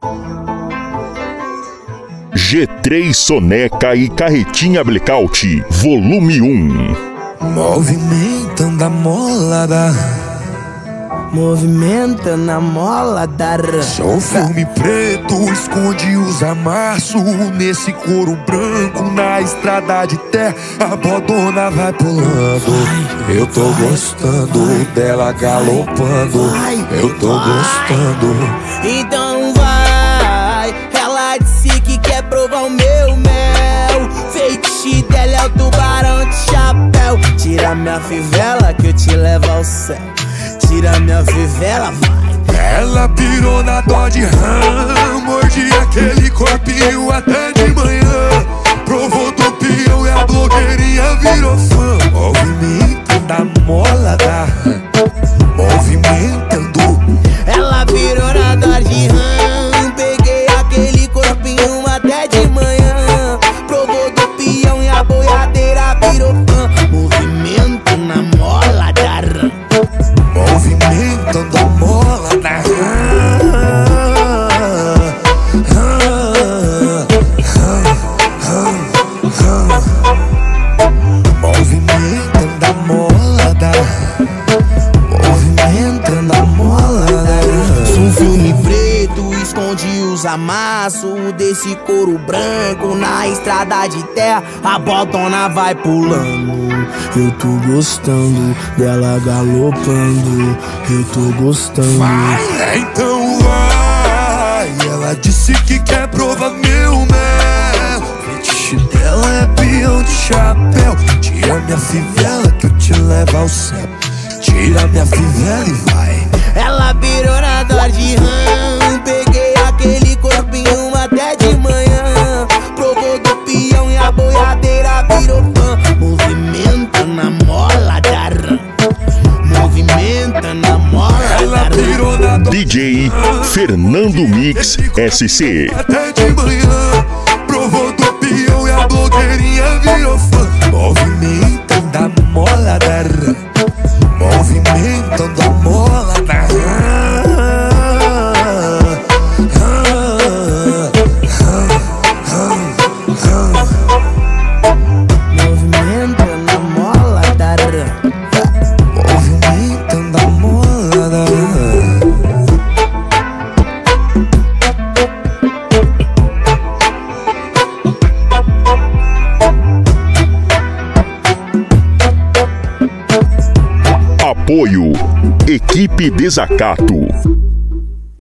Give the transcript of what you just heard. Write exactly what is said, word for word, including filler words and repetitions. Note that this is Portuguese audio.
G três Soneca e Carretinha Blackout, volume um. Movimentando a molada, movimentando a mola da ra. sou filme preto, esconde os amassos nesse couro branco, na estrada de terra a bodona vai pulando. Vai, eu tô vai, gostando vai, dela galopando, vai, eu tô vai. gostando. Então vai, ela disse que quer provar o meu mel. Feitiço dela é o tubarão de chapéu. Tira minha fivela que eu te levo ao céu. Tira minha fivela, vai. Ela pirou na Dodge Ram, mordi aquele corpinho até de manhã. Provou do peão e a blogueirinha virou fã. Movimento da mola da Ram, movimentando. Ela virou na Dodge Ram, peguei aquele corpinho até de manhã. Provou do peão e a boiadeira virou fã. Movimento na mola da Ram, movimentando a mola da movimentando a mola da movimentando a mola da. sou um filme preto, esconde os amassos desse couro branco, na estrada de terra a bodona vai pulando. Eu tô gostando dela galopando, eu tô gostando. Vai, então vai. Ela disse que quer provar meu mel. Fetiche dela é peão de chapéu. Tira minha fivela que eu te levo ao céu. Tira minha fivela e vai. Ela virou na Dodge Ram, peguei aquele corpinho até de manhã. Provou do peão e a boiadeira virou fã. Movimenta na mola da Ram, movimenta na mola Ela da virou na D J Fernando Mix S C. até de manhã. Provou do peão e a blogueirinha virou fã. Movimentando a mola da Ram, movimentando a mola da movimenta na mola da Ram. movimentando a mola da Apoio Equipe Desacato.